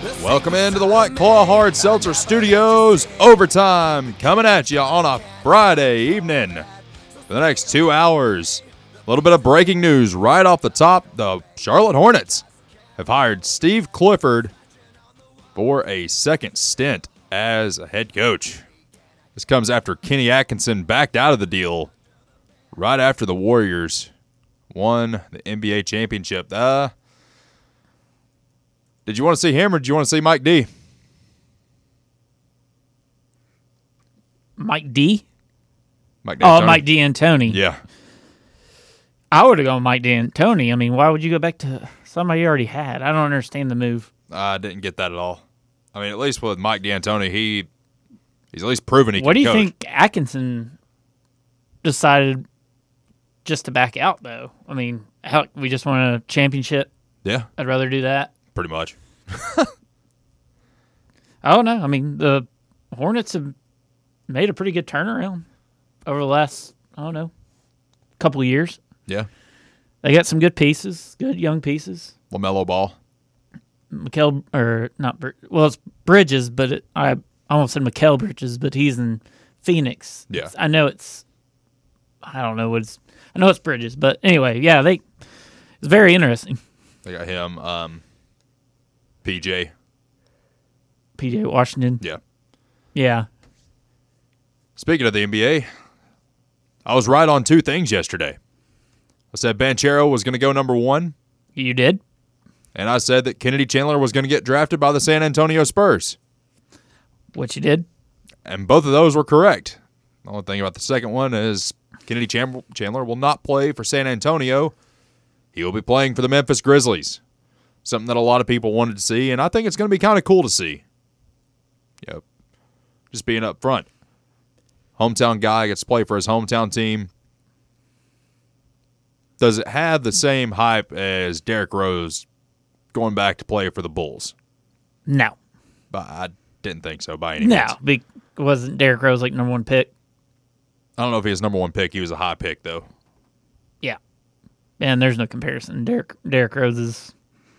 Welcome into the White Claw Hard Seltzer Studios. Overtime coming at you on a Friday evening for the next 2 hours. A little bit of breaking news right off the top. The Charlotte Hornets have hired Steve Clifford for a second stint as a head coach. This comes after Kenny Atkinson backed out of the deal right after the Warriors won the NBA championship. Did you want to see him or did you want to see Mike D? Mike D? Mike D'Antoni. Oh, Mike D'Antoni. Yeah. I would have gone Mike D'Antoni. I mean, why would you go back to somebody you already had? I don't understand the move. I didn't get that at all. I mean, at least with Mike D'Antoni, he's at least proven he can coach. What do you think Atkinson decided just to back out, though? I mean, we just won a championship? Yeah. I'd rather do that. Pretty much. I don't know. I mean, the Hornets have made a pretty good turnaround over the last, couple of years. Yeah. They got some good pieces, good young pieces. LaMelo Ball. It's Bridges, but I almost said Mikal Bridges, but he's in Phoenix. Yeah. I know it's Bridges, but anyway, yeah, it's very interesting. They got him, PJ Washington. Yeah. Yeah. Speaking of the NBA, I was right on two things yesterday. I said Banchero was going to go number 1. You did? And I said that Kennedy Chandler was going to get drafted by the San Antonio Spurs. Which you did? And both of those were correct. The only thing about the second one is Kennedy Chandler will not play for San Antonio. He will be playing for the Memphis Grizzlies. Something that a lot of people wanted to see, and I think it's going to be kind of cool to see. Yep. Just being up front. Hometown guy gets to play for his hometown team. Does it have the same hype as Derrick Rose going back to play for the Bulls? No. But I didn't think so by any means. No. Wasn't Derrick Rose like number 1 pick? I don't know if he was number 1 pick. He was a high pick, though. Yeah. And there's no comparison. Derrick Rose is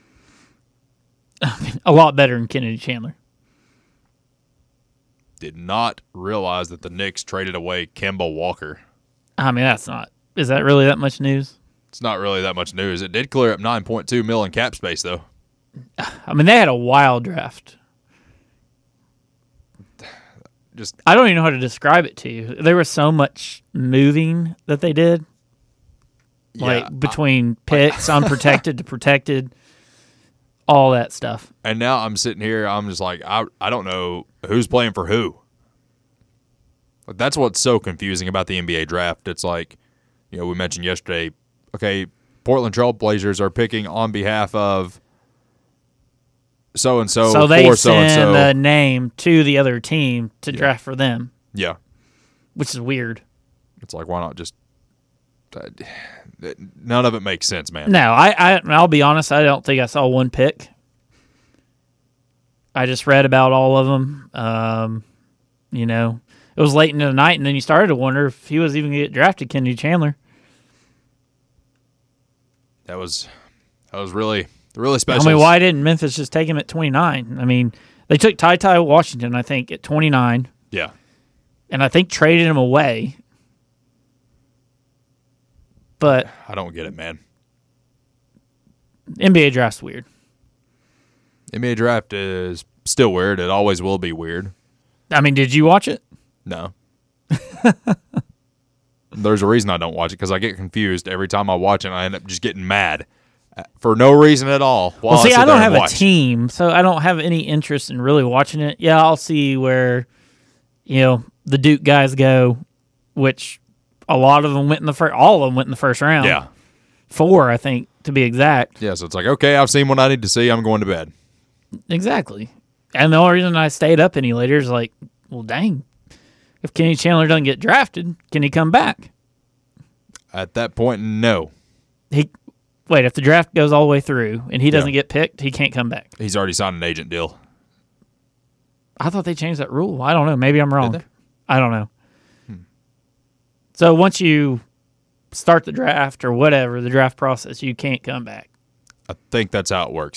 a lot better than Kennedy Chandler. Did not realize that the Knicks traded away Kemba Walker. I mean, is that really that much news? It's not really that much news. It did clear up $9.2 million in cap space, though. I mean, they had a wild draft. I don't even know how to describe it to you. There was so much moving that they did. Between picks, unprotected to protected, all that stuff. And now I'm sitting here, I'm just like, I don't know who's playing for who. That's what's so confusing about the NBA draft. It's like, we mentioned yesterday, okay, Portland Trail Blazers are picking on behalf of so-and-so so they for so-and-so. send a name to the other team to draft for them. Yeah. Which is weird. It's like, why not just... none of it makes sense, man. No, I'll be honest, I don't think I saw one pick. I just read about all of them. It was late into the night, and then you started to wonder if he was even going to get drafted, Kennedy Chandler. That was really special. I mean, why didn't Memphis just take him at 29? I mean, they took Ty Washington, I think, at 29. Yeah. And I think traded him away. But I don't get it, man. NBA draft's weird. NBA draft is still weird. It always will be weird. I mean, did you watch it? No. There's a reason I don't watch it, because I get confused every time I watch it, and I end up just getting mad for no reason at all. I don't have a team, so I don't have any interest in really watching it. Yeah, I'll see where, the Duke guys go, which a lot of them went in the first. All of them went in the first round. Yeah, 4, I think, to be exact. Yeah, so it's like, okay, I've seen what I need to see. I'm going to bed. Exactly. And the only reason I stayed up any later is like, well, dang, if Kenny Chandler doesn't get drafted, can he come back? At that point, no. If the draft goes all the way through and he doesn't get picked, he can't come back. He's already signed an agent deal. I thought they changed that rule. I don't know. Maybe I'm wrong. Did they? I don't know. So once you start the draft or whatever, the draft process, you can't come back. I think that's how it works.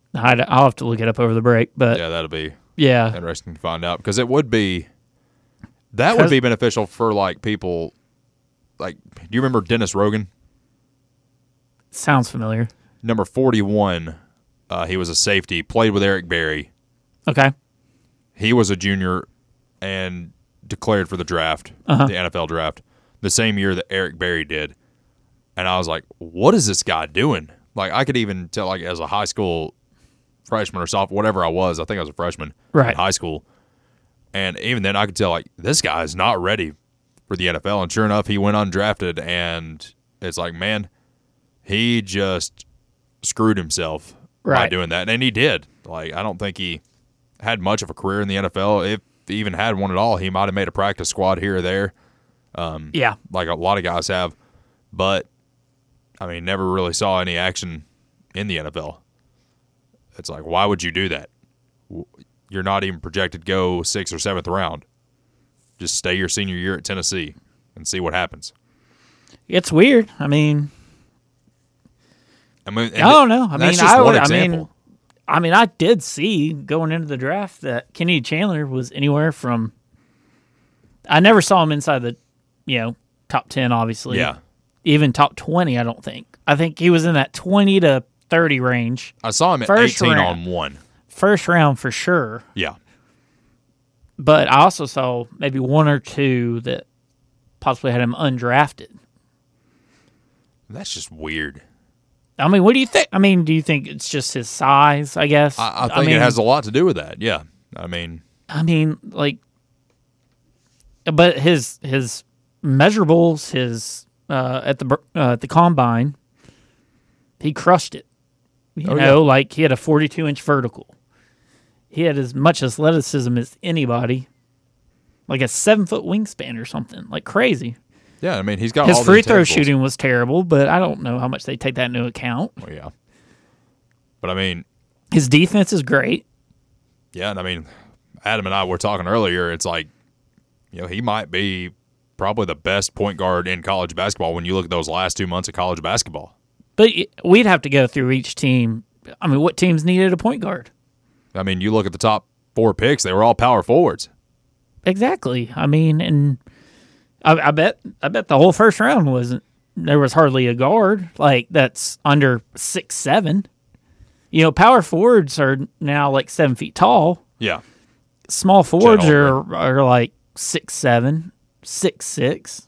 I'll have to look it up over the break, but Yeah, that'll be yeah. interesting to find out because it would be that would be beneficial for like people. Like, do you remember Dennis Rogan? Sounds familiar. Number 41. He was a safety. Played with Eric Berry. Okay. He was a junior and declared for the draft, the NFL draft, the same year that Eric Berry did. And I was like, what is this guy doing? Like, I could even tell, like, as a high school freshman or sophomore, whatever I was a freshman in high school. And even then, I could tell, like, this guy is not ready for the NFL. And sure enough, he went undrafted. And it's like, man, he just screwed himself by doing that. And he did. Like, I don't think he had much of a career in the NFL. If he even had one at all, he might have made a practice squad here or there. Yeah. Like a lot of guys have. But, I mean, never really saw any action in the NFL. It's like, why would you do that? You're not even projected to go 6th or 7th round. Just stay your senior year at Tennessee and see what happens. It's weird. I don't know. I mean, I did see going into the draft that Kenny Chandler was anywhere from. I never saw him inside the, top 10. Obviously, yeah, even top 20. I don't think. I think he was in that 20 to 30 range. I saw him at 18 on one. First round for sure. Yeah, but I also saw maybe one or two that possibly had him undrafted. That's just weird. I mean, what do you think? I mean, do you think it's just his size, I guess? I think it has a lot to do with that, yeah. But his measurables, at the combine, he crushed it. He had a 42-inch vertical. He had as much athleticism as anybody, like a 7-foot wingspan or something, like crazy. Yeah, I mean, he's got his all free these throw intangibles. shooting was terrible, but I don't know how much they take that into account. Well, yeah. But, I mean... his defense is great. Yeah, and I mean, Adam and I were talking earlier, it's like, he might be probably the best point guard in college basketball when you look at those last 2 months of college basketball. But we'd have to go through each team. I mean, what teams needed a point guard? I mean, you look at the top 4 picks, they were all power forwards. Exactly. I mean, and... I bet the whole first round there was hardly a guard like that's under 6'7". Power forwards are now like 7 feet tall. Yeah. Small forwards are like 6'7", 6'6".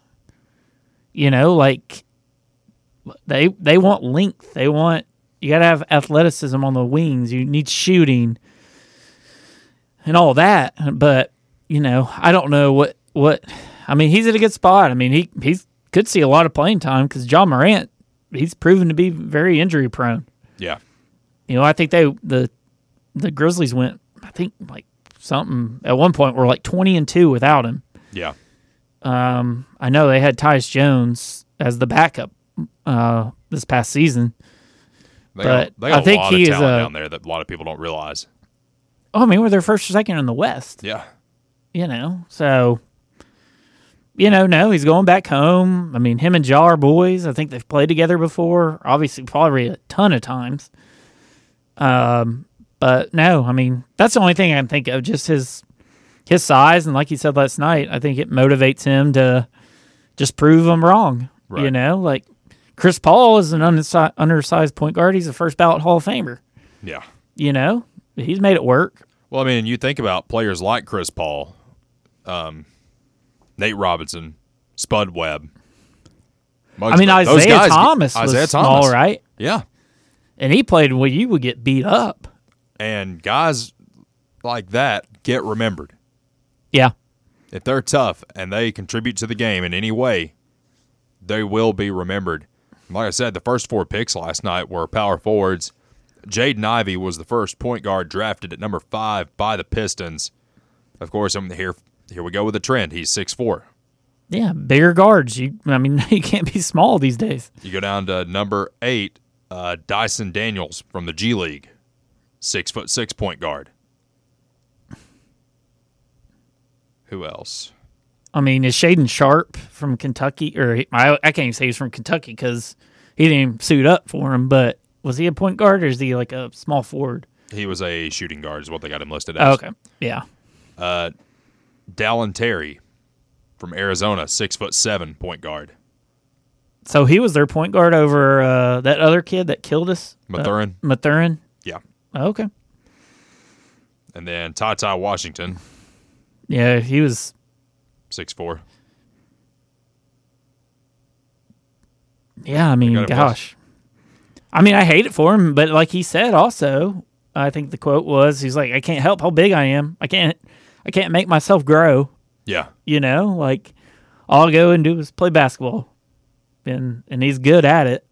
Like they want length. You got to have athleticism on the wings. You need shooting and all that. But I don't know what. I mean, he's at a good spot. I mean, he could see a lot of playing time because John Morant, he's proven to be very injury prone. Yeah. I think the Grizzlies went, I think like something at one point were like 20-2 without him. Yeah. I know they had Tyus Jones as the backup this past season. They got a lot of talent down there that a lot of people don't realize. Oh, I mean, we're their first or second in the West. Yeah. So... no, he's going back home. I mean, him and Ja are boys. I think they've played together before. Obviously, probably a ton of times. But no, I mean, that's the only thing I can think of, just his size. And like you said last night, I think it motivates him to just prove them wrong. Right. Like Chris Paul is an undersized point guard. He's a first ballot Hall of Famer. Yeah. He's made it work. Well, I mean, you think about players like Chris Paul, Nate Robinson, Spud Webb. Isaiah Thomas was small, right? Yeah. And he played where you would get beat up. And guys like that get remembered. Yeah. If they're tough and they contribute to the game in any way, they will be remembered. Like I said, the first 4 picks last night were power forwards. Jaden Ivey was the first point guard drafted at number 5 by the Pistons. Of course, here we go with the trend. He's 6'4". Yeah, bigger guards. You can't be small these days. You go down to number 8, Dyson Daniels from the G League, 6'6" point guard. Who else? I mean, is Shaden Sharp from Kentucky? Or I can't even say he's from Kentucky because he didn't even suit up for him. But was he a point guard or is he like a small forward? He was a shooting guard is what they got him listed Oh, as. okay. Yeah. Dallin Terry from Arizona, 6'7" point guard. So he was their point guard over that other kid that killed us? Mathurin. Mathurin? Yeah. Oh, okay. And then Ty Washington, Yeah, he was... 6'4". Yeah, I mean, got it, gosh. I mean, I hate it for him, but like he said also, I think the quote was, he's like, I can't help how big I am. I can't make myself grow. Yeah. You know, like all I go and do is play basketball. And he's good at it.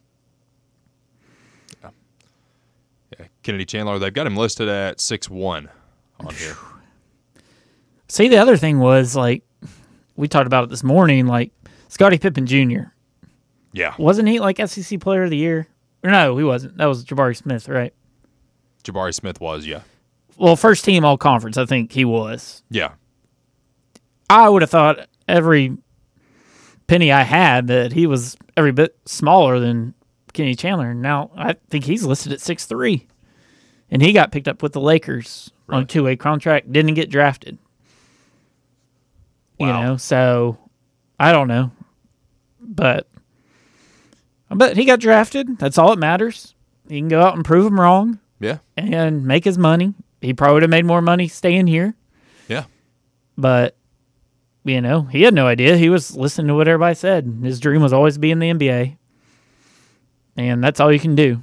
Yeah. Kennedy Chandler, they've got him listed at 6'1" on here. See, the other thing was, like, we talked about it this morning, like, Scottie Pippen Jr. Yeah. Wasn't he, like, SEC Player of the Year? Or no, he wasn't. That was Jabari Smith, right? Jabari Smith was, yeah. Well, first team all-conference, I think he was. Yeah. I would have thought every penny I had that he was every bit smaller than Kenny Chandler. Now, I think he's listed at 6'3". And he got picked up with the Lakers on a two-way contract, didn't get drafted. Wow. You know, so I don't know. But he got drafted. That's all that matters. He can go out and prove them wrong. Yeah. And make his money. He probably would have made more money staying here. Yeah. But, you know, he had no idea. He was listening to what everybody said. His dream was always to be in the NBA. And that's all you can do.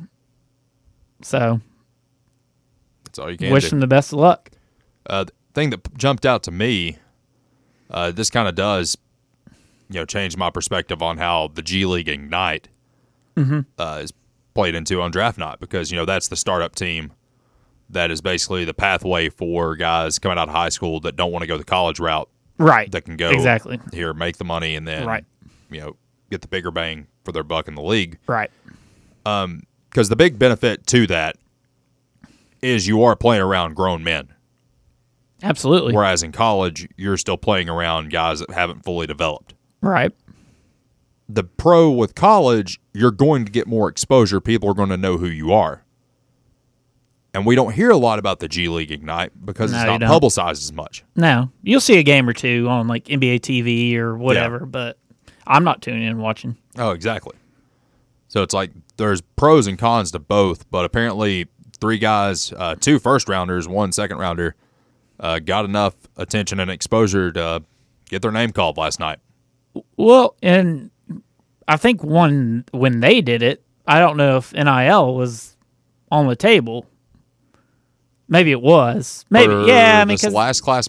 So, That's all you can wish do. him the best of luck. The thing that jumped out to me, this kind of does, change my perspective on how the G League Ignite is played into on draft night, because that's the startup team that is basically the pathway for guys coming out of high school that don't want to go the college route, Right. that can go Exactly. here, make the money, and then Right. get the bigger bang for their buck in the league. Right. Because the big benefit to that is you are playing around grown men. Absolutely. Whereas in college, you're still playing around guys that haven't fully developed. Right. The pro with college, you're going to get more exposure. People are going to know who you are. And we don't hear a lot about the G League Ignite because No, it's you not don't. publicized as much. No. You'll see a game or two on like NBA TV or whatever, but I'm not tuning in and watching. Oh, exactly. So it's like there's pros and cons to both, but apparently 3 guys, 2 first-rounders, 1 second-rounder, got enough attention and exposure to get their name called last night. Well, and I think when they did it, I don't know if NIL was on the table. Maybe it was. Maybe, For yeah. I mean, this because last class,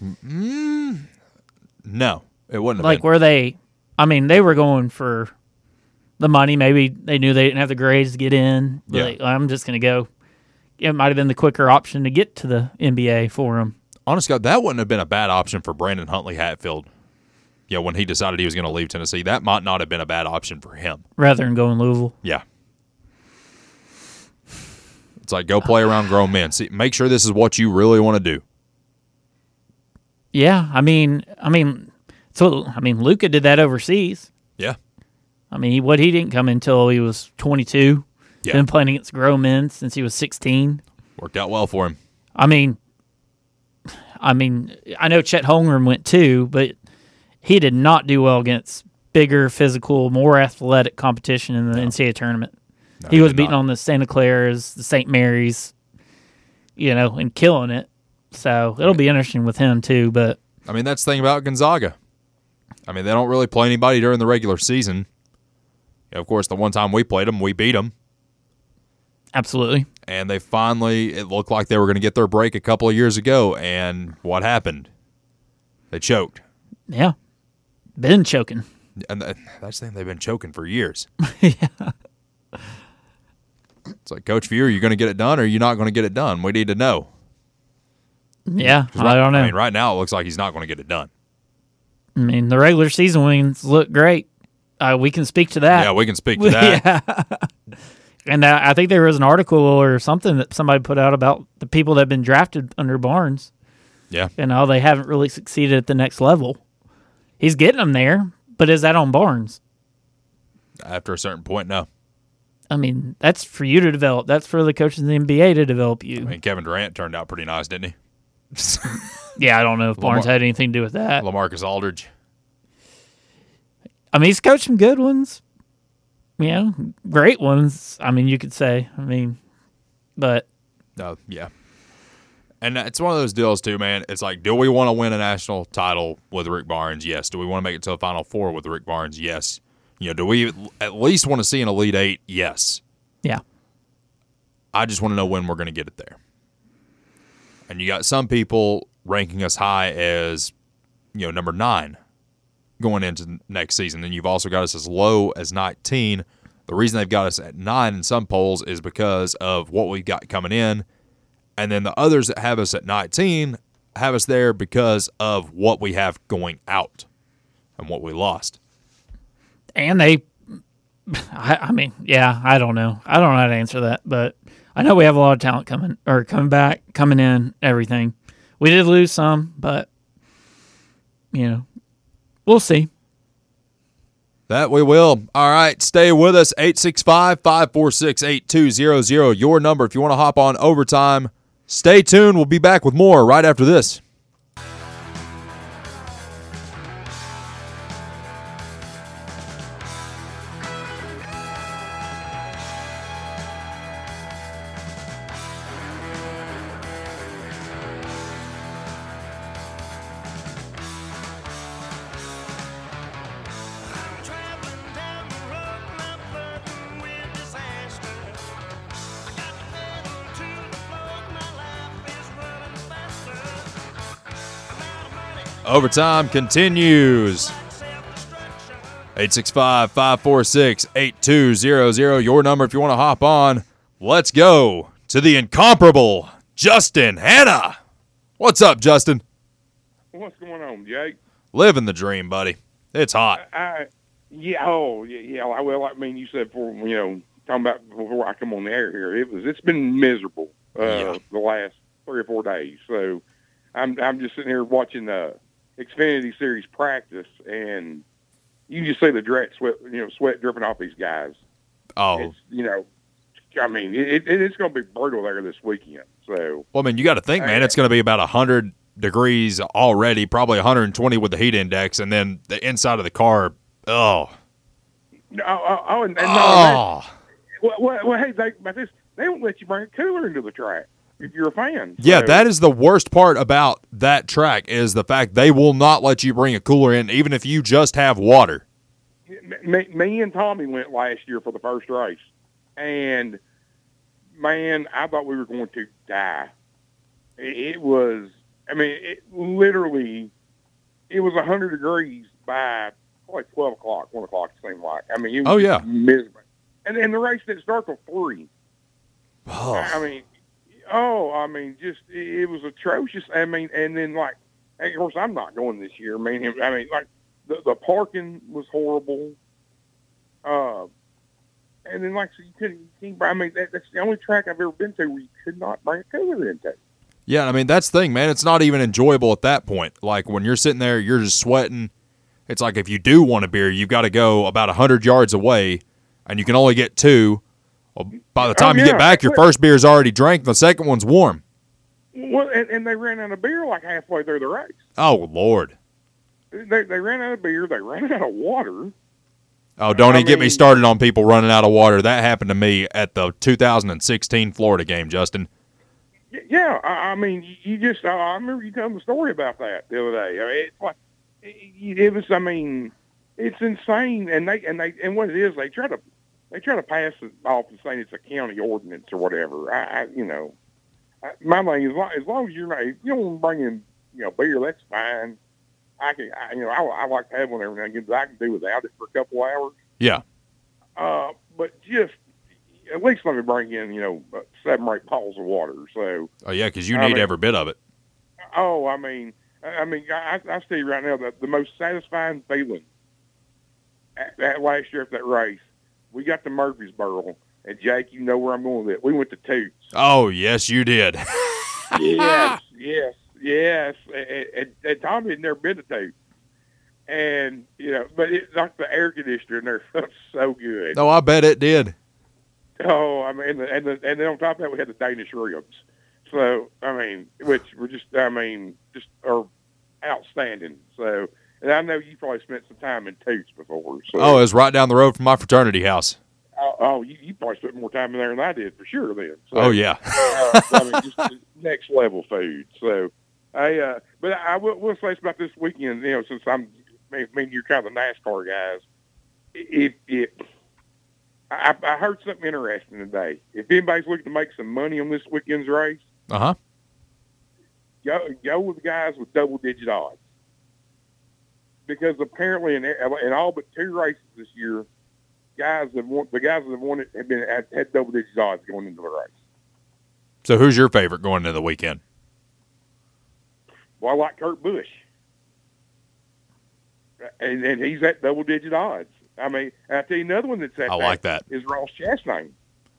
no, it wouldn't have like been. where they, I mean, they were going for the money. Maybe they knew they didn't have the grades to get in. But Yeah. like, I'm just going to go. It might have been the quicker option to get to the NBA for him. Honest God, that wouldn't have been a bad option for Brandon Huntley Hatfield. When he decided he was going to leave Tennessee, that might not have been a bad option for him. Rather than going Louisville. Yeah. It's like, go play around grown men. See, make sure this is what you really want to do. Yeah, I mean, Luka did that overseas. Yeah. I mean, he didn't come until he was 22. Yeah. Been playing against grown men since he was 16. Worked out well for him. I mean, I know Chet Holmgren went too, but he did not do well against bigger, physical, more athletic competition in the NCAA tournament. No, he was did beating not. on the Santa Claras, the St. Mary's, and killing it. So it'll be interesting with him too. But I mean, that's the thing about Gonzaga. I mean, they don't really play anybody during the regular season. Of course, the one time we played them, we beat them. absolutely, And they finally, it looked like they were going to get their break a couple of years ago. And what happened? They choked. yeah, been choking. And that's the thing, they've been choking for years. Yeah. It's like, Coach Few, are you going to get it done or are you not going to get it done? We need to know. Yeah, 'Cause I don't know. I mean, right now it looks like he's not going to get it done. The regular season wins look great. We can speak to that. Yeah, we can speak to that. Yeah. And I think there was an article or something that somebody put out about the people that have been drafted under Barnes Yeah. and how they haven't really succeeded at the next level. He's getting them there, but is that on Barnes? After a certain point, no. I mean, that's for you to develop. That's for the coaches in the NBA to develop you. I mean, Kevin Durant turned out pretty nice, didn't he? Yeah, I don't know if Barnes had anything to do with that. LaMarcus Aldridge. I mean, he's coached some good ones. Great ones. I mean, you could say. But. No, yeah. And it's one of those deals, too, man. It's like, do we want to win a national title with Rick Barnes? Yes. Do we want to make it to the Final Four with Rick Barnes? Yes. Do we at least want to see an Elite Eight? Yes. Yeah. I just want to know when we're going to get it there. And you got some people ranking us high as, number 9 going into next season. Then you've also got us as low as 19. The reason they've got us at 9 in some polls is because of what we've got coming in. And then the others that have us at 19 have us there because of what we have going out and what we lost. And I don't know. I don't know how to answer that, but I know we have a lot of talent coming back, coming in, everything. We did lose some, but, we'll see. That we will. All right, stay with us. 865-546-8200. Your number if you want to hop on Overtime. Stay tuned. We'll be back with more right after this. Overtime continues. 865-546-8200. Your number if you want to hop on. Let's go to the incomparable Justin Hanna. What's up, Justin? What's going on, Jake? Living the dream, buddy. It's hot. Yeah. Well, I mean, you said talking about before I come on the air here, it's been miserable the last 3 or 4 days. So I'm just sitting here watching Xfinity Series practice, and you just see the direct sweat dripping off these guys. Oh, it's, it's going to be brutal there this weekend. So, well, I mean, you got to think, man, it's going to be about 100 degrees already, probably 120 with the heat index, and then the inside of the car. Oh, well, hey, they don't let you bring a cooler into the track if you're a fan. Yeah, that is the worst part about that track is the fact they will not let you bring a cooler in, even if you just have water. Me and Tommy went last year for the first race, and, man, I thought we were going to die. It was, literally, it was 100 degrees by like 12 o'clock, 1 o'clock, it seemed like. It was miserable. And the race didn't start till 3. Oh. It was atrocious. And then, of course, I'm not going this year. The parking was horrible. And then, so you couldn't that's the only track I've ever been to where you could not bring a cooler into. Yeah, that's the thing, man. It's not even enjoyable at that point. Like, when you're sitting there, you're just sweating. It's like if you do want a beer, you've got to go about 100 yards away, and you can only get 2. Well, by the time you get back, your first beer's already drank, and the second one's warm. Well, and they ran out of beer like halfway through the race. Oh, Lord. They ran out of beer. They ran out of water. Oh, don't even get me started on people running out of water. That happened to me at the 2016 Florida game, Justin. Yeah, I remember you telling the story about that the other day. It's insane. And what it is, they try to pass it off and saying it's a county ordinance or whatever. My thing is, as long as you're not, if you don't want to bring in, beer, that's fine. I like to have one every now and again, but I can do without it for a couple hours. Yeah. But just at least let me bring in, 7 or 8 bottles of water. So. Oh yeah, because you need every bit of it. Oh, I tell you right now that the most satisfying feeling at last year at that race, we got to Murfreesboro, and Jake, you know where I'm going with it. We went to Toots. Oh yes, you did. Yes. And Tommy had never been to Toots. And, but it's like the air conditioner in there felt so good. Oh, I bet it did. Oh, I mean, and then on top of that, we had the Danish ribs. So, I mean, which were just are outstanding. So, and I know you probably spent some time in Toots before. So. Oh, it was right down the road from my fraternity house. Oh, you probably spent more time in there than I did, for sure, then. So, Oh, yeah. I mean, just next level food. So, but I will say about this weekend, since you're kind of the NASCAR guys, I heard something interesting today. If anybody's looking to make some money on this weekend's race, Uh-huh. go with the guys with double-digit odds. Because apparently in all but 2 races this year, the guys that have won it have had double-digit odds going into the race. So who's your favorite going into the weekend? Well, I like Kurt Busch. And he's at double-digit odds. I mean, I'll tell you another one that's at that is Ross Chastain.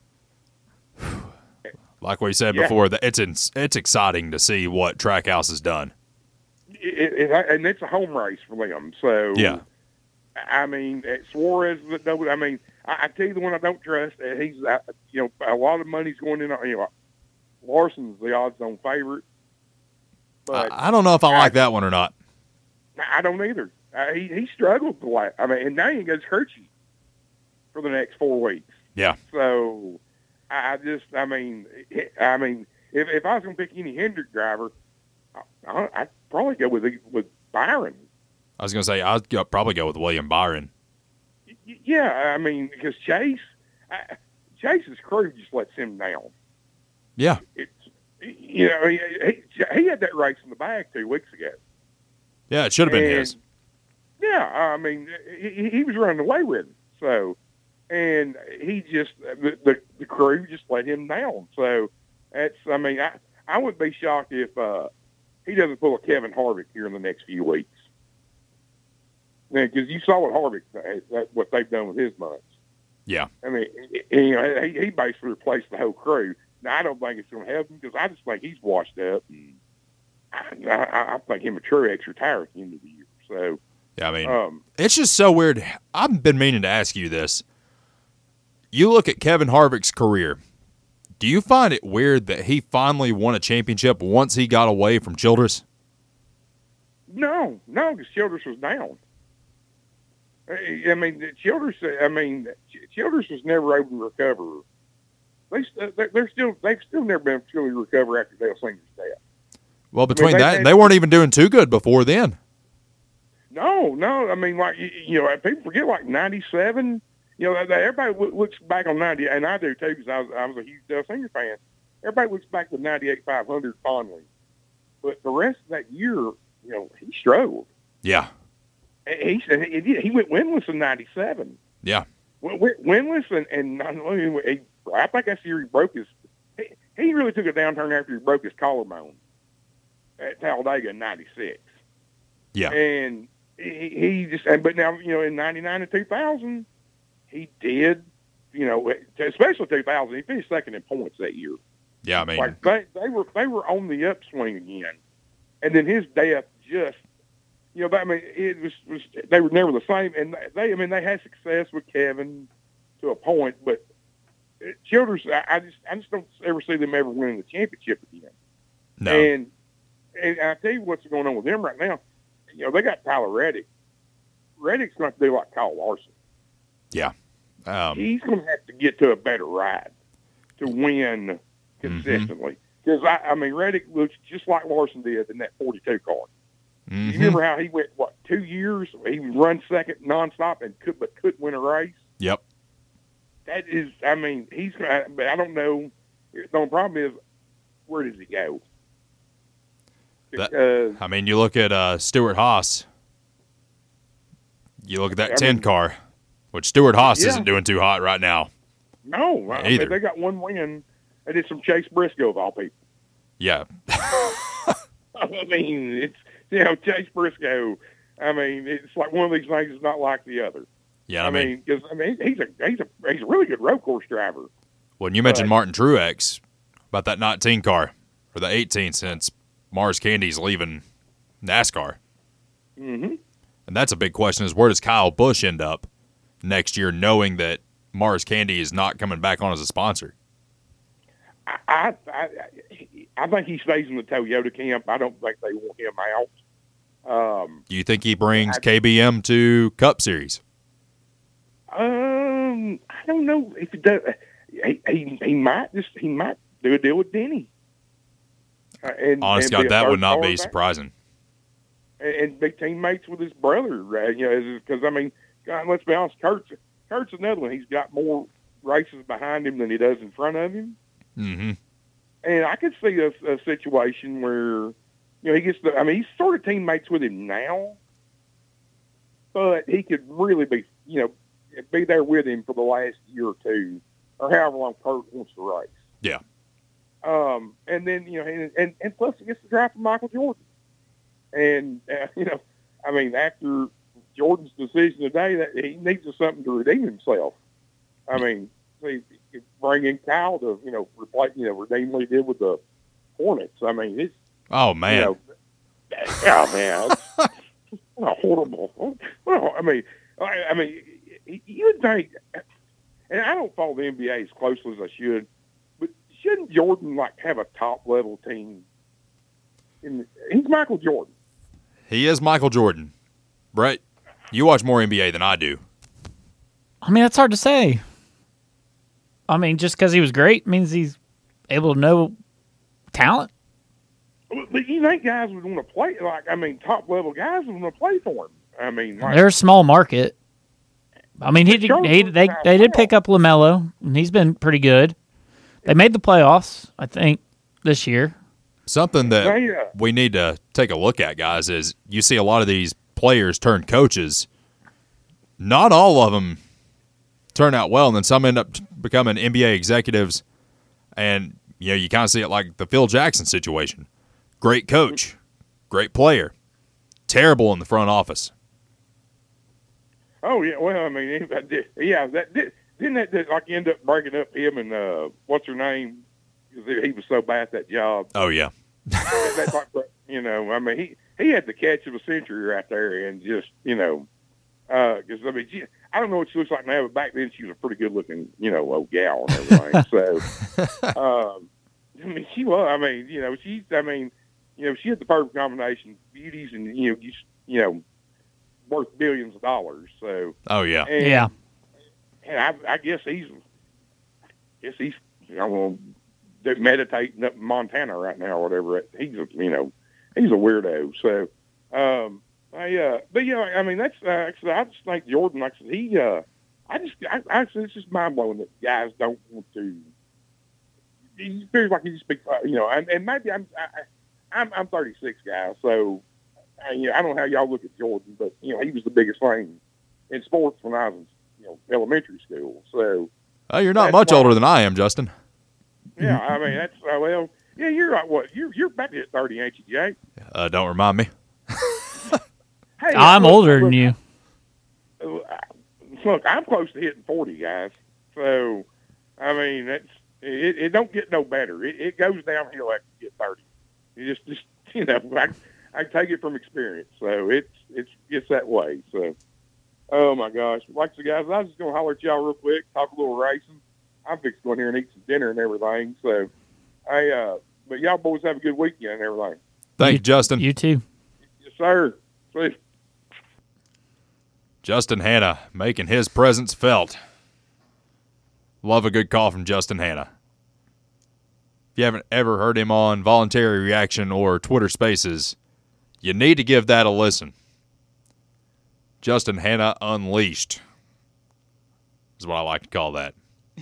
Like we said before, it's exciting to see what Trackhouse has done. And it's a home race for them. So, yeah. I mean, Suarez, I mean, I tell you the one I don't trust. He's, a lot of money's going in. Larson's the odds-on favorite. But I don't know if I like that one or not. I don't either. He struggled the last. I mean, and now he goes hurt you for the next 4 weeks. Yeah. So, I mean, if I was going to pick any Hendrick driver, I'd probably go with Byron. I was going to say I'd probably go with William Byron. Yeah, I mean, because Chase's crew just lets him down. Yeah. He had that race in the bag 2 weeks ago. Yeah, it should have been his. Yeah, I mean, he was running away with it. So, and he just the crew just let him down. So that's, I mean, I would be shocked if he doesn't pull a Kevin Harvick here in the next few weeks. Because you saw what Harvick, what they've done with his months. Yeah. I mean, he basically replaced the whole crew. Now, I don't think it's going to help him because I just think he's washed up. And I think him and Truex retire at the end of the year. So, yeah, I mean, it's just so weird. I've been meaning to ask you this. You look at Kevin Harvick's career. Do you find it weird that he finally won a championship once he got away from Childress? No, because Childress was down. I mean, Childress was never able to recover. They've still never been truly recover after Dale Singer's death. Well, between that and they weren't even doing too good before then. No. I mean, like, people forget, like, 97. Everybody looks back on 90, and I do too, because I was a huge Dale Singer fan. Everybody looks back to 98 500 fondly. But the rest of that year, he struggled. Yeah. He went winless in 97. Yeah. Winless, and I think that's the year he broke his – he really took a downturn after he broke his collarbone at Talladega in 96. Yeah. And he just – but now, in 99 and 2000, he did, especially 2000, he finished second in points that year. Yeah, I mean – like they were on the upswing again. And then his death just – I mean, it was they were never the same, and they had success with Kevin to a point, but Childress, I just don't ever see them ever winning the championship again. No. And I tell you what's going on with them right now. They got Tyler Reddick. Reddick's going to do like Kyle Larson. Yeah. He's going to have to get to a better ride to win consistently. Because I mean, Reddick looks just like Larson did in that 42 car. Mm-hmm. You remember how he went, 2 years? He would run second nonstop and couldn't win a race? Yep. That is, I mean, he's going to, but I don't know. The only problem is, where does he go? Because, I mean, you look at Stuart Haas. You look at that 10 car, which Stuart Haas isn't doing too hot right now. No. I mean, they got one win. They did some Chase Briscoe of all people. Yeah. I mean, it's, Chase Briscoe, I mean, it's like one of these things is not like the other. Yeah, I mean, because he's a really good road course driver. When you mentioned Martin Truex about that 19 car or the 18 since Mars Candy's leaving NASCAR, and that's a big question: is where does Kyle Busch end up next year, knowing that Mars Candy is not coming back on as a sponsor. I think he stays in the Toyota camp. I don't think they want him out. Do you think he brings KBM to Cup Series? I don't know if he does. He might do a deal with Denny. Honest God, that would not be surprising. And be teammates with his brother, because I mean, God, let's be honest, Kurt's another one. He's got more races behind him than he does in front of him. Mm-hmm. And I could see a situation where, he gets he's sort of teammates with him now, but he could really be there with him for the last year or two, or however long Kurt wants to race. Yeah. And then, and plus he gets to drive for Michael Jordan. And, after Jordan's decision today, that he needs something to redeem himself. I mean, he bring in Kyle to, redeem what he did with the Hornets. I mean, it's... Oh, man. Horrible. Well, I mean, you would think, and I don't follow the NBA as closely as I should, but shouldn't Jordan, have a top-level team? He's Michael Jordan. He is Michael Jordan. Brett, you watch more NBA than I do. I mean, that's hard to say. I mean, just because he was great means he's able to know talent. But you think guys would want to play, top-level guys would want to play for him. I mean, they're a small market. I mean, they did pick up LaMelo, and he's been pretty good. They made the playoffs, I think, this year. Something that we need to take a look at, guys, is you see a lot of these players turn coaches. Not all of them turn out well, and then some end up becoming NBA executives. And, you kind of see it like the Phil Jackson situation. Great coach, great player, terrible in the front office. Oh, yeah, well, I mean, didn't that end up breaking up him and what's her name? Because he was so bad at that job. Oh, yeah. He had the catch of a century right there, and just, because, I don't know what she looks like now, but back then she was a pretty good-looking, old gal and everything. So, she was. She had the perfect combination of beauties and, worth billions of dollars. So. Oh, yeah. Yeah. And I guess he's meditating up in Montana right now or whatever. He's a weirdo. So, I just think Jordan, like I said, it's just mind blowing that guys don't want to. He feels like he just speaks, and maybe I'm 36, guys. So, I don't know how y'all look at Jordan, but he was the biggest thing in sports when I was elementary school. So, you're not much older than I am, Justin. Yeah, I mean that's you're right. What you're about to hit 30, ain't you, Jake? Don't remind me. Hey, I'm older than you. Look, I'm close to hitting 40, guys. So, I mean, it don't get no better. It goes downhill after you get 30. You just I take it from experience. So it's that way. So, oh my gosh, like the guys, I was just gonna holler at y'all real quick, talk a little racing. I'm fixing to go in here and eat some dinner and everything. So, but y'all boys have a good weekend and everything. Thank you, Justin. You too. Yes, sir. Please. Justin Hanna making his presence felt. Love a good call from Justin Hanna. If you haven't ever heard him on Voluntary Reaction or Twitter Spaces, you need to give that a listen. Justin Hanna Unleashed is what I like to call that.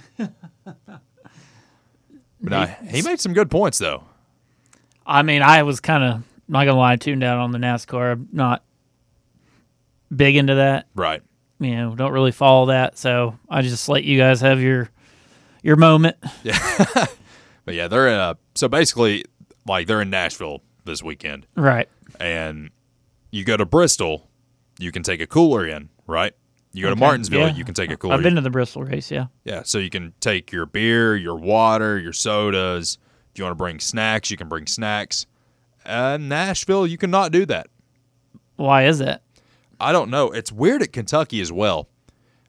But he made some good points, though. I mean, I was kind of, not going to lie, tuned out on the NASCAR. I'm not big into that. Right. Don't really follow that, so I just let you guys have your moment. Yeah. But yeah, they're in so basically, they're in Nashville this weekend. Right. And you go to Bristol, you can take a cooler in, right? You go to Martinsville, you can take a cooler. I've been to the Bristol race, yeah. Yeah, so you can take your beer, your water, your sodas. If you want to bring snacks, you can bring snacks. Nashville, you cannot do that. Why is that? I don't know. It's weird at Kentucky as well.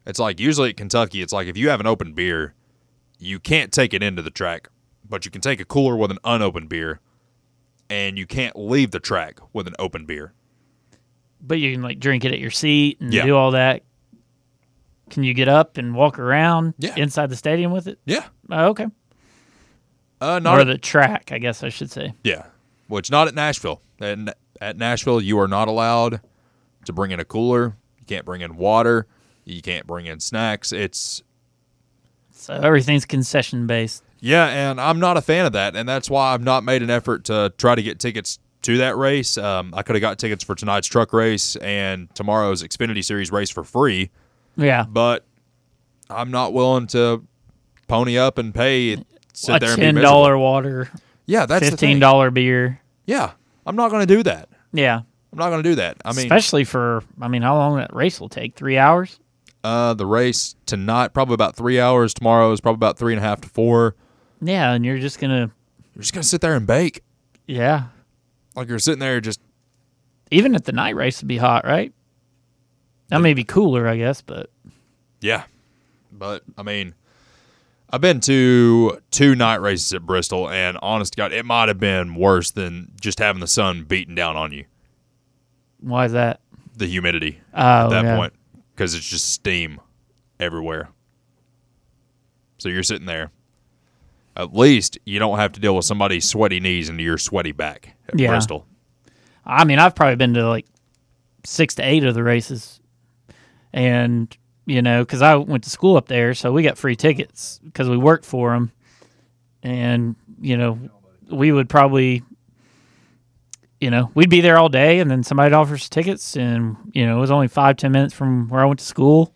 It's like usually at Kentucky, it's like if you have an open beer, you can't take it into the track, but you can take a cooler with an unopened beer, and you can't leave the track with an open beer. But you can like drink it at your seat and Yeah. do all that. Can you get up and walk around inside the stadium with it? Yeah. Oh, okay. Not Or at, the track, I guess I should say. yeah, which not at Nashville. And at Nashville, you are not allowed to bring in a cooler. You can't bring in water. You can't bring in snacks. So everything's concession based. Yeah, and I'm not a fan of that, and that's why I've not made an effort to try to get tickets to that race. I could have got tickets for tonight's truck race and tomorrow's Xfinity Series race for free, Yeah. but I'm not willing to pony up and pay, sit A there and be $10 miserable. water, Yeah, that's the thing. $15 beer. Yeah, I'm not going to do that. Yeah. I'm not going to do that. I mean, Especially for, how long that race will take? 3 hours? the race tonight probably about 3 hours. Tomorrow is probably about 3.5 to 4. Yeah, and you're just going to, You're just going to sit there and bake. yeah. Like you're sitting there just. Even at the night race would be hot, right? That may be cooler, I guess, but Yeah. But, I mean, I've been to 2 night races at Bristol, and honest to God, it might have been worse than just having the sun beating down on you, why is that? the humidity Oh, at that yeah. point, because it's just steam everywhere. So you're sitting there. At least you don't have to deal with somebody's sweaty knees into your sweaty back at Yeah. Bristol. I've probably been to like 6 to 8 of the races. And, because I went to school up there, so we got free tickets because we worked for them. And, we would probably, we'd be there all day, and then somebody'd offer us tickets, and, it was only 5-10 minutes from where I went to school.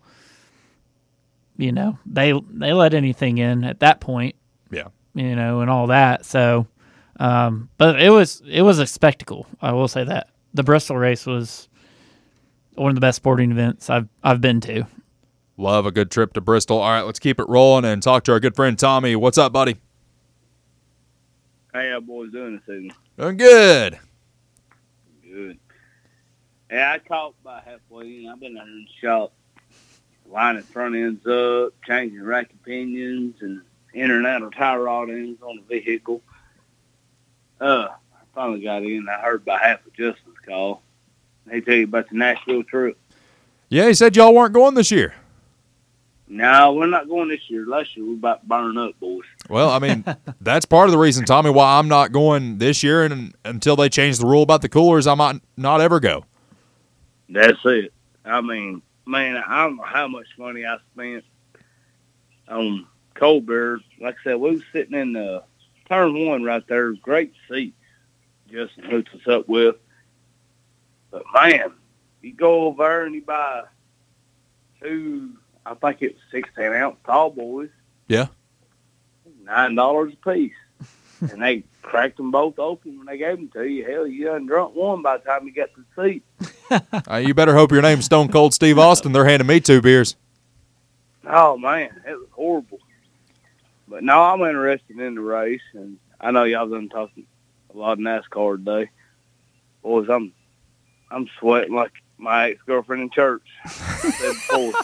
They let anything in at that point. Yeah. And all that. So, but it was a spectacle. I will say that the Bristol race was one of the best sporting events I've been to. Love a good trip to Bristol. All right, let's keep it rolling and talk to our good friend Tommy. What's up, buddy? How y'all boys doing this evening? Doing good. Good. Yeah, I caught about halfway in. I've been out in the shop, lining front ends up, changing rack pinions, and in and out of tie rod ends on the vehicle. I finally got in. I heard about half of Justin's call. They tell you about the Nashville trip. Yeah, he said y'all weren't going this year. No, we're not going this year. Last year we about to burn up, boys. Well, I mean, that's part of the reason, Tommy, why I'm not going this year, and until they change the rule about the coolers, I might not ever go. That's it. I mean, man, I don't know how much money I spent on cold beer. Like I said, we was sitting in the turn 1 right there. Great seats. Justin hooked us up with. But, man, you go over there and you buy 2, I think it was 16-ounce tall boys. Yeah. $9 a piece. And they cracked them both open when they gave them to you. Hell, you done drunk one by the time you got to the seat. You better hope your name's Stone Cold Steve Austin. They're handing me 2 beers. Oh, man, it was horrible. But, no, I'm interested in the race, and I know y'all done talking a lot of NASCAR today. Boys, I'm sweating like my ex-girlfriend in church. Said before.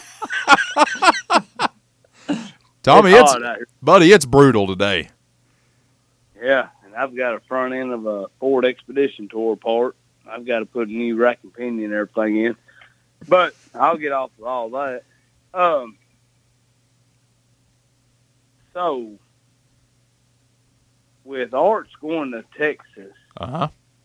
Tommy, It's hot out here. buddy, it's brutal today. Yeah, and I've got a front end of a Ford Expedition tore apart. I've got to put a new rack and pinion and everything in. But I'll get off of all that. So, with Arch going to Texas, Uh-huh.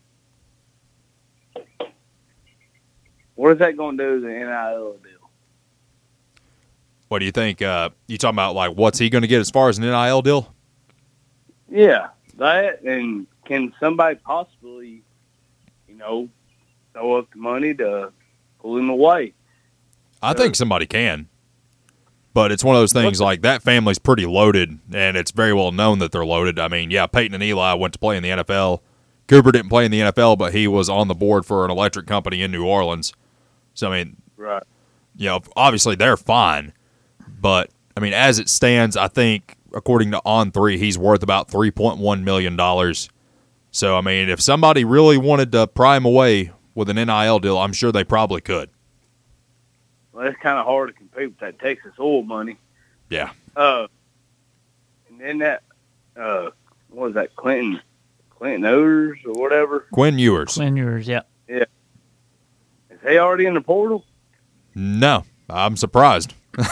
what is that going to do to the NIL deal? What do you think? You talking about, like, what's he going to get as far as an NIL deal? Yeah, that, and can somebody possibly, throw up the money to pull him away? I think somebody can. But it's one of those things like that family's pretty loaded, and it's very well known that they're loaded. I mean, yeah, Peyton and Eli went to play in the NFL. Cooper didn't play in the NFL, but he was on the board for an electric company in New Orleans. So, I mean, Right. Obviously they're fine. But, I mean, as it stands, I think, according to On3, he's worth about $3.1 million. So, I mean, if somebody really wanted to pry him away with an NIL deal, I'm sure they probably could. well, it's kind of hard to compete with that Texas oil money. Yeah. And then that, what was that, Clinton Ewers or whatever? Quinn Ewers. Quinn Ewers, yeah. Yeah. Is he already in the portal? No, I'm surprised.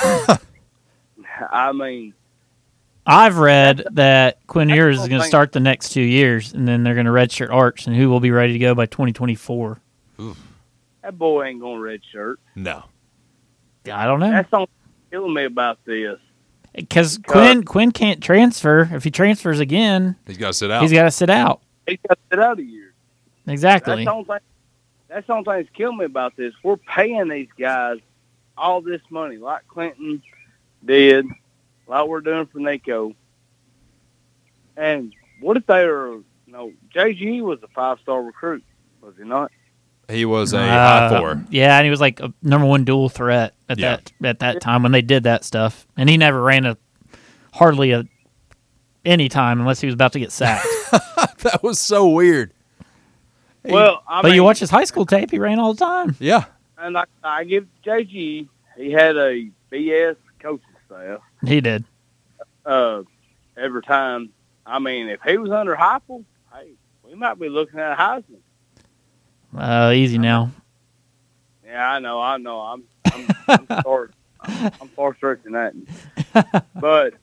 I mean, I've read that Quinn Ewers is going to start the next 2 years, and then they're going to redshirt Arch, and who will be ready to go by 2024. that boy ain't going to redshirt. No. I don't know. That's not killing me about this. Because Quinn can't transfer. If he transfers again, He's got to sit out. he's got to sit out. He got to sit out a year. Exactly. That's the only thing that's killing me about this. We're paying these guys all this money, like Clinton did, like we're doing for Nico. And what if they are, JG was a 5-star recruit, was he not? He was a high 4. Yeah, and he was like a number 1 dual threat at that time when they did that stuff. And he never ran hardly any time unless he was about to get sacked. That was so weird. Well, But you watch his high school tape, he ran all the time. Yeah. And I give JG, he had a BS coaching staff. He did. Every time. I mean, if he was under Heupel, hey, we might be looking at Heisman. Easy now. Yeah, I know. I'm sorry. I'm far stretching that. But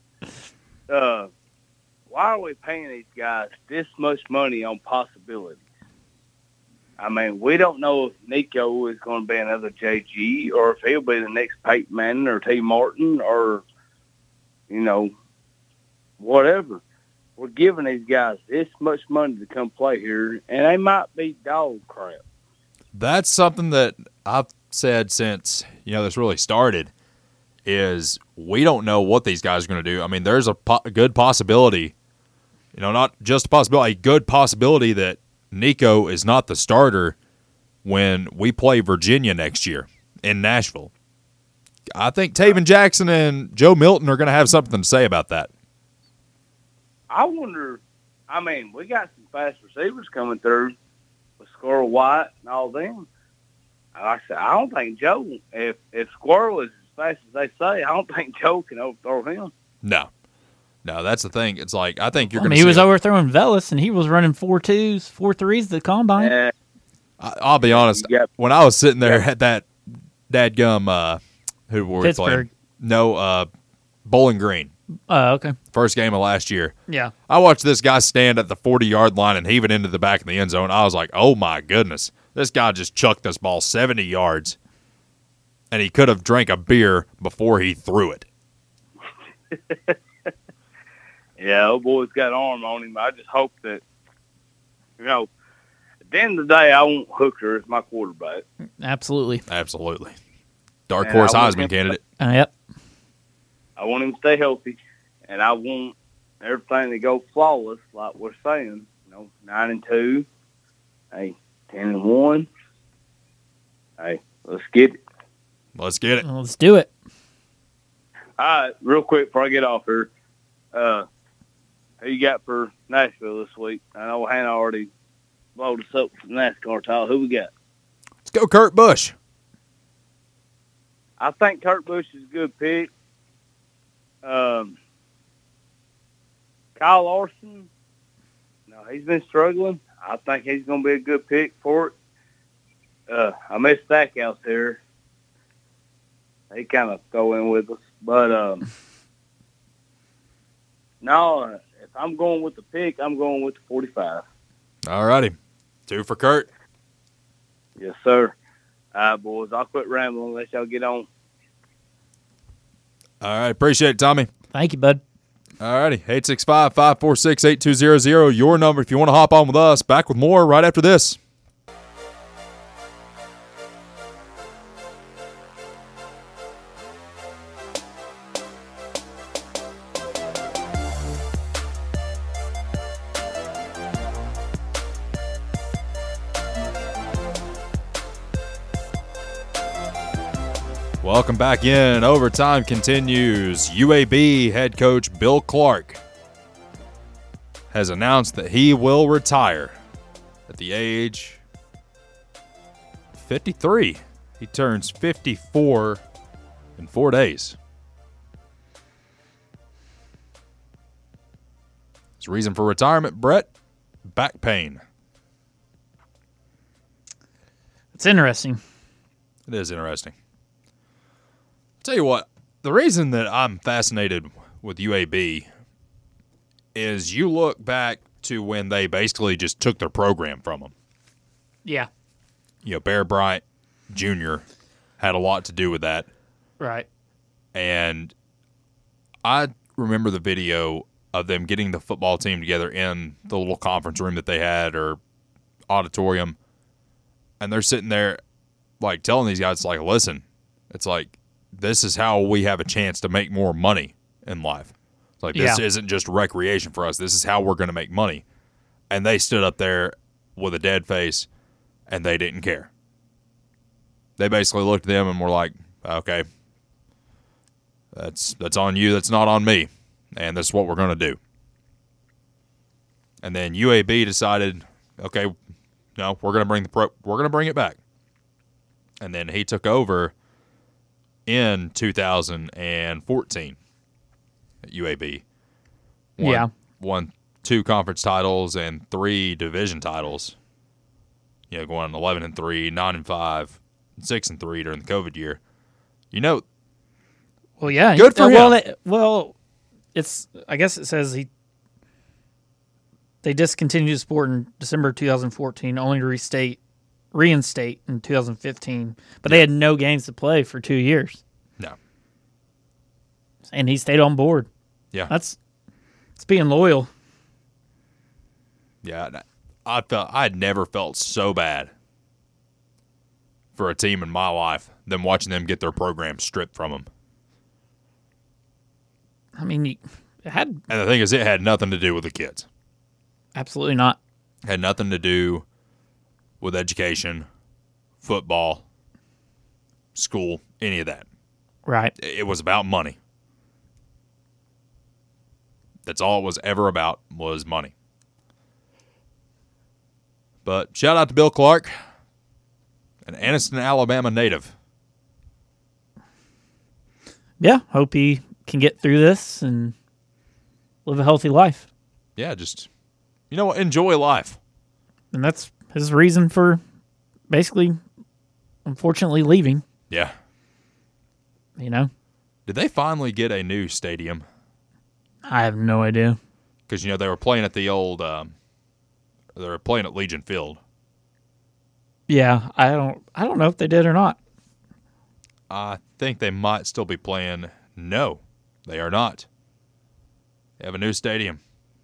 why are we paying these guys this much money on possibilities? I mean, we don't know if Nico is going to be another JG or if he'll be the next Peyton Manning or T. Martin or, whatever. We're giving these guys this much money to come play here, and they might be dog crap. That's something that I've said since, this really started, is we don't know what these guys are going to do. I mean, there's a good possibility, not just a possibility, a good possibility that Nico is not the starter when we play Virginia next year in Nashville. I think Taven Jackson and Joe Milton are going to have something to say about that. I wonder, we got some fast receivers coming through with Squirrel White and all them. Like I said, I don't think Joe, if Squirrel is as fast as they say, I don't think Joe can overthrow him. No, that's the thing. It's like, I think you're going to he was overthrowing Velus, and he was running 4.2s, 4.3s the combine. I'll be honest. When I was sitting there at that dadgum, who were we playing? Pittsburgh. No, Bowling Green. Oh, okay. First game of last year. Yeah. I watched this guy stand at the 40-yard line and heave it into the back of the end zone. I was like, oh, my goodness. This guy just chucked this ball 70 yards, and he could have drank a beer before he threw it. Yeah, old boy's got arm on him. I just hope that, at the end of the day, I want Hooker as my quarterback. Absolutely. Absolutely. Dark horse Heisman candidate. Yep. I want him to stay healthy, and I want everything to go flawless, like we're saying. 9-2, hey, 10-1. Hey, let's get it. Let's get it. Well, let's do it. All right, real quick before I get off here, who you got for Nashville this week? I know Hannah already loaded us up for the NASCAR title. Who we got? Let's go Kurt Busch. I think Kurt Busch is a good pick. Kyle Larson, he's been struggling. I think he's going to be a good pick for it. I miss Stackhouse here. He kind of go in with us. But, no, if I'm going with the pick, I'm going with the 45. All righty. 2 for Kurt. Yes, sir. All right, boys. I'll quit rambling and let y'all get on. All right. Appreciate it, Tommy. Thank you, bud. All righty. 865-546-8200. Your number if you want to hop on with us. Back with more right after this. Welcome back in. Overtime continues. UAB head coach Bill Clark has announced that he will retire at the age 53. He turns 54 in 4 days. His reason for retirement, Brett, back pain. It's interesting. It is interesting. Tell you what, the reason that I'm fascinated with UAB is you look back to when they basically just took their program from them. Yeah. You know, Bear Bryant Jr. had a lot to do with that. Right. And I remember the video of them getting the football team together in the little conference room that they had or auditorium. And they're sitting there like telling these guys, like, listen, it's like, this is how we have a chance to make more money in life. It's like, this isn't just recreation for us. This is how we're going to make money. And they stood up there with a dead face, and they didn't care. They basically looked at them and were like, okay, that's on you. That's not on me. And this is what we're going to do. And then UAB decided, okay, no, we're going to bring it back. And then he took over in 2014 at UAB. Won 2 conference titles and 3 division titles. You know, going 11-3, 9-5, 6-3 during the COVID year. You know, Well, yeah. Good for him. Well, it's. I guess it says they discontinued the sport in December 2014, only to reinstate in 2015. But they had no games to play for 2 years. No. And he stayed on board. Yeah. It's being loyal. Yeah, I'd never felt so bad for a team in my life than watching them get their program stripped from them. I mean, it had And the thing is, it had nothing to do with the kids. absolutely not. It had nothing to do with education, football, school, any of that. Right. It was about money. That's all it was ever about, was money. But shout out to Bill Clark, an Anniston, Alabama native. Yeah. Hope he can get through this and live a healthy life. Yeah, just, you know what, enjoy life. And that's his reason for basically, unfortunately, leaving. Yeah. You know? Did they finally get a new stadium? I have no idea. Because, you know, they were playing at the old, they were playing at Legion Field. Yeah, I don't know if they did or not. I think they might still be playing. No, they are not. They have a new stadium.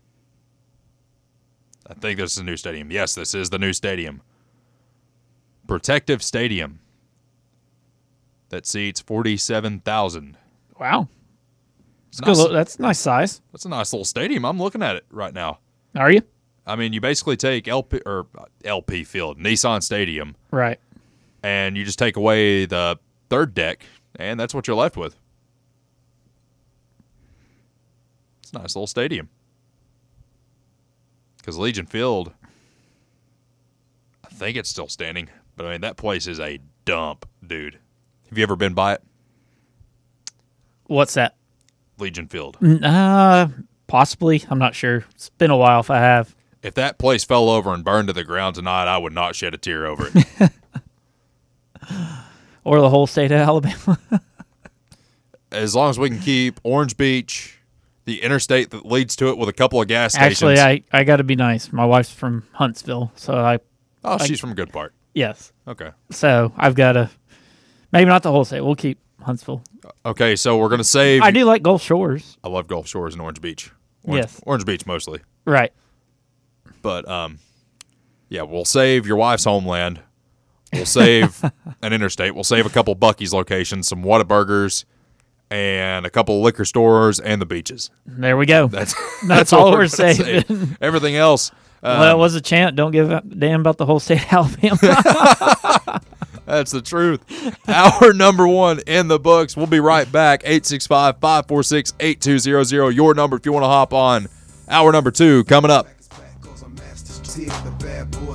I think this is a new stadium. Yes, this is the new stadium. Protective Stadium. That seats 47,000. Wow. Nice. That's a nice size. That's a nice little stadium. I'm looking at it right now. Are you? I mean, you basically take LP Field, Nissan Stadium, Right. and you just take away the third deck, and that's what you're left with. It's a nice little stadium. Because Legion Field, I think it's still standing, but I mean, that place is a dump, dude. Have you ever been by it? What's that? Legion Field. Possibly. I'm not sure. It's been a while if I have. If that place fell over and burned to the ground tonight, I would not shed a tear over it. Or the whole state of Alabama. As long as we can keep Orange Beach, the interstate that leads to it with a couple of gas stations. Actually, I got to be nice. My wife's from Huntsville, so she's from a good part. yes. Okay. So I've got to, maybe not the whole state. We'll keep Huntsville. Okay, so we're going to save. I do like Gulf Shores. I love Gulf Shores and Orange Beach. Yes. Orange Beach mostly. Right. But, yeah, we'll save your wife's homeland. We'll save an interstate. We'll save a couple Buc-ee's locations, some Whataburgers, and a couple liquor stores, and the beaches. There we go. That's all what we're gonna saving. save. Everything else. Well, it was a chant. Don't give a damn about the whole state of Alabama. That's the truth. Hour number 1 in the books. We'll be right back. 865-546-8200. Your number if you want to hop on. Hour number 2 coming up. The bad boy